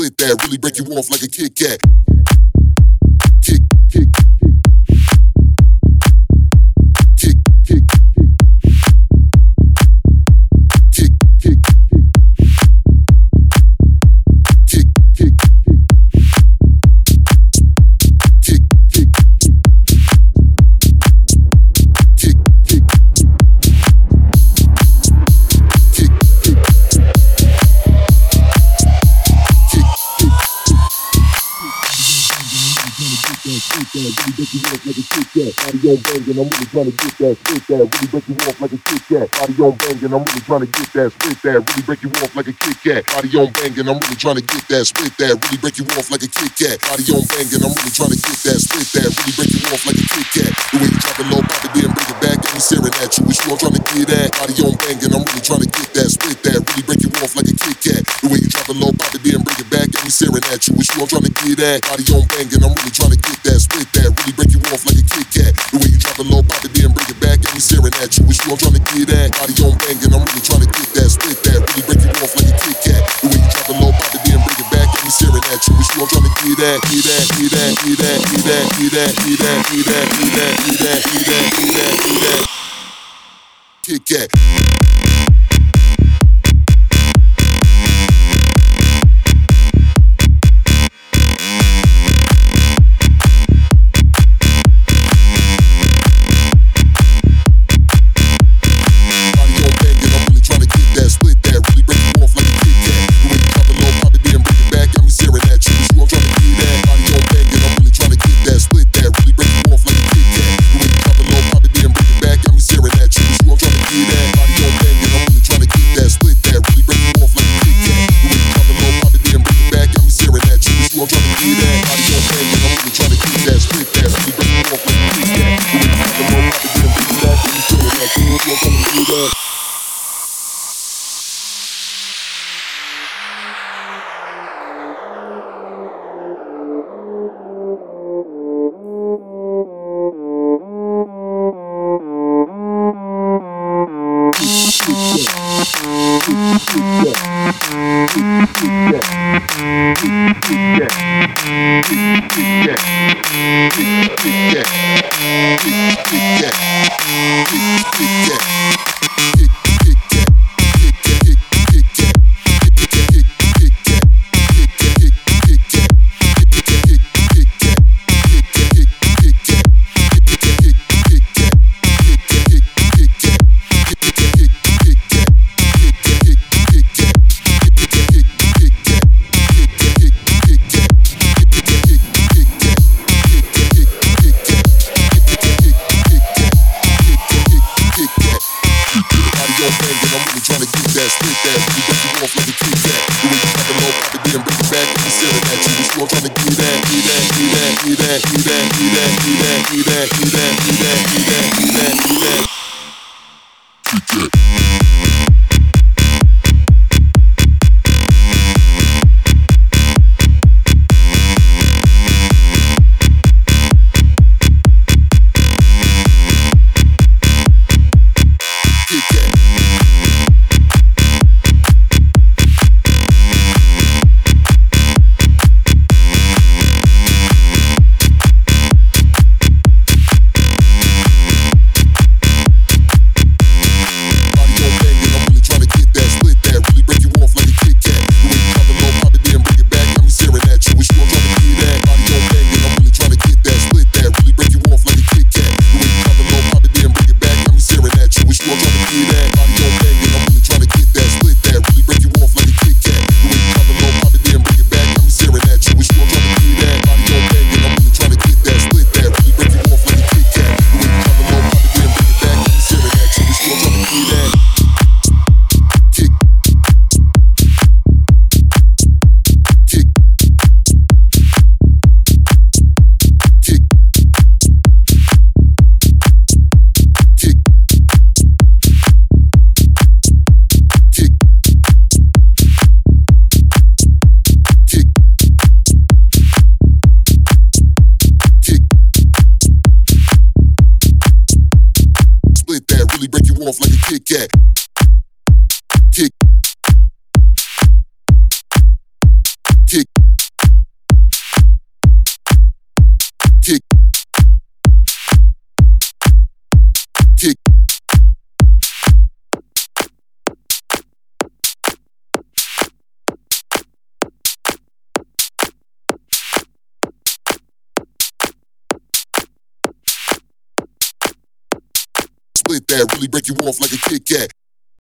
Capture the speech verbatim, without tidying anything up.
split that, really break you off like a Kit Kat. Kick, kick, kick, kick, kick, kick, kick, kick, kick, kick, kick, kick, Split that, really break you off like a Kit Kat. Body on bang and I'm really trying to get that. Split that, really break you off like a Kit Kat. Body on bang and I'm really trying to get that. Split that, really break you off like a Kit Kat. Body on bang and I'm really trying to get that. Split that, really break you off like a Kit Kat. Body on bang and I'm really trying to get that. Split that, really break you off like a Kit Kat. The way you drop it low, pop it then bring it back, got me staring at you. Which you I'm trying to get at. Body on bang and I'm really trying to get that. Split that, really break you off like a Kit Kat. The way you drop it low, pop it then bring it back, got me staring at you. Which you I'm trying to get at. Body on bang and I'm really trying to get that. Split that, really break you off like a Kit Kat. The way you drop it low, pop it then bring it back, got me staring at you. Which you I'm trying to get at. Body on bang and I'm really trying to get that. Split that, really break you off like a Kit Kat. The way you drop it low, pop it then bring it back, got me staring at you. Which you I'm trying to get at. Get at, get at, get at, get at, get at, get at, get at, get at, get at, get at, get at, get at. Kit Kat. Off like a Kit Kat. Kick, kick, kick, kick. Split that, really break you off like a Kit Kat.